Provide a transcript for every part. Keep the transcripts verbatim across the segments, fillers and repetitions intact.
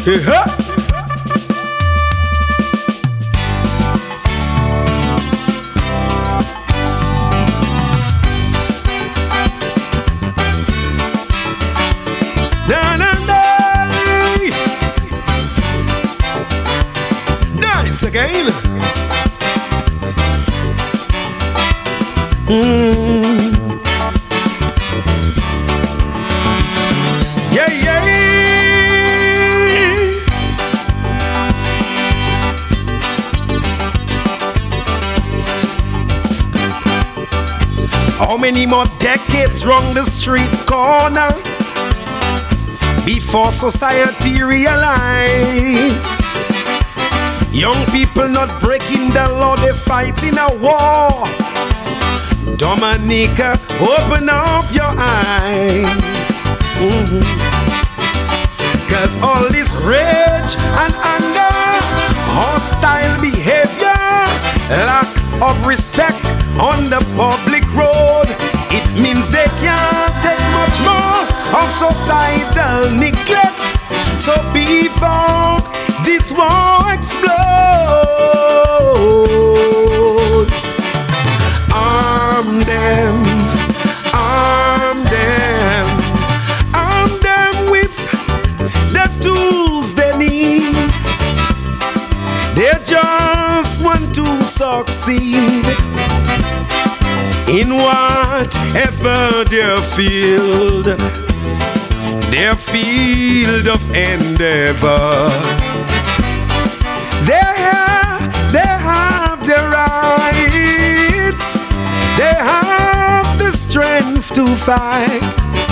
Yeah. Nice again. Mm. Yeah, yeah. How many more decades round the street corner before society realize young people not breaking the law, they fighting a war? Dominica, open up your eyes. Mm-hmm. Cause all this rage and anger, hostile behavior, lack of respect on the public road, it means they can't take much more of societal neglect. So before this war explodes, arm them, arm them, arm them with the tools they need. They just want to succeed in whatever their field, their field of endeavor. They have, they have their rights. They have the strength to fight.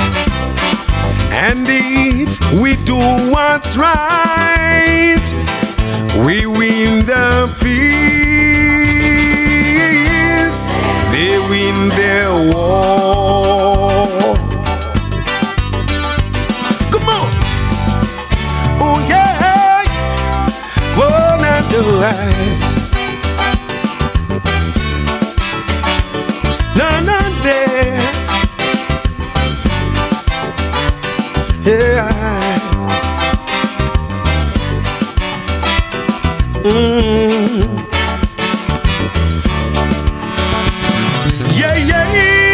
And if we do what's right, we win the peace. They win their war. Come on. Oh yeah. Wanna do it. No, no, there. Yeah. Mm. Yeah, yeah.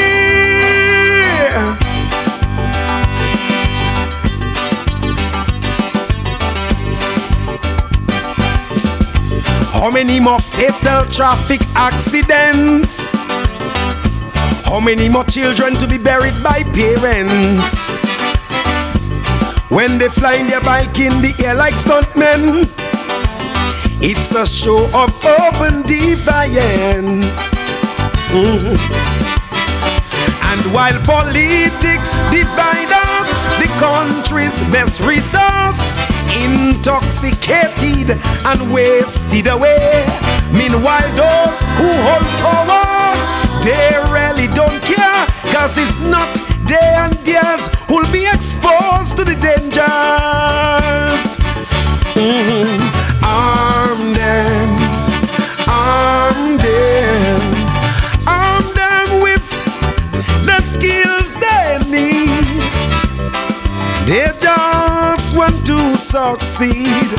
How many more fatal traffic accidents? How many more children to be buried by parents when they fly in their bike in the air like stuntmen? It's a show of open defiance. Mm-hmm. And while politics divide us, the country's best resource intoxicated and wasted away. Meanwhile, those who hold power, they really don't care, cause it's not they and theirs who'll be exposed to the dangers. Mm-hmm. Arm them, arm them, arm them with the skills they need. They just want to succeed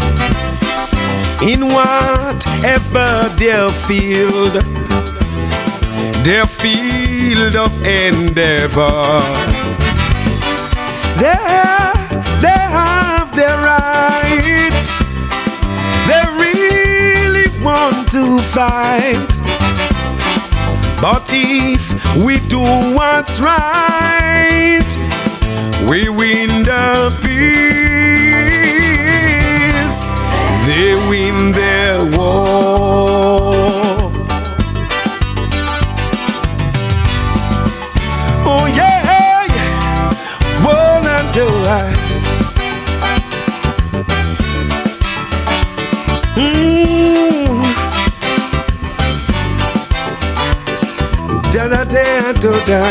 in whatever their field, their field of endeavor. They, they have their rights. They really want to fight. But if we do what's right, we win the peace. They win their war. Oh yeah, wanna do it. Mm. Da da da da da.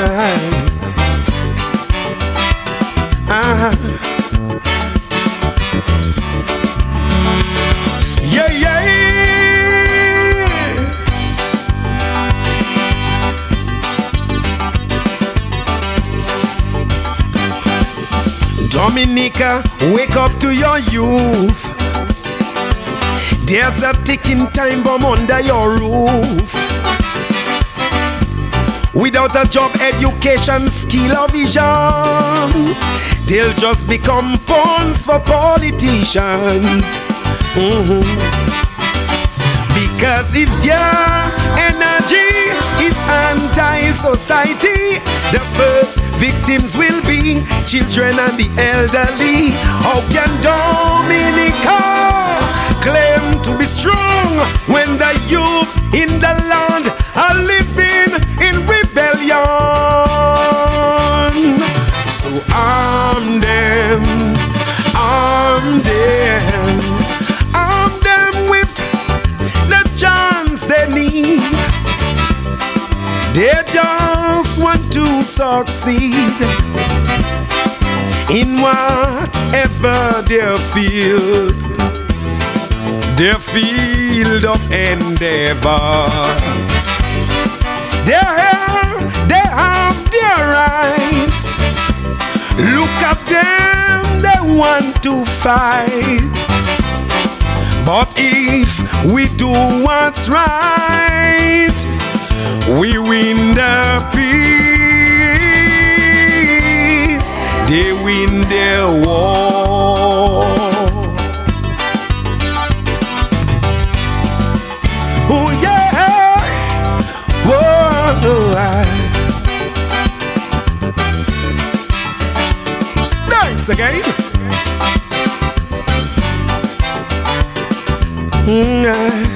Ah. Yeah yeah. Dominica, wake up to your youth. There's a ticking time bomb under your roof. Without a job, education, skill or vision, they'll just become pawns for politicians. Mm-hmm. Because if your energy is anti-society, the first victims will be children and the elderly. How can Dominica claim to be strong when the youth in the land are living in rebellion? So arm them, arm them, arm them with the chance they need. They just want to succeed in whatever their field, their field of endeavor. They have, they have their rights. Look at them, they want to fight. But if we do what's right, we win the peace, they win their war. Oh yeah, whoa, I... Nice again. Mm-hmm.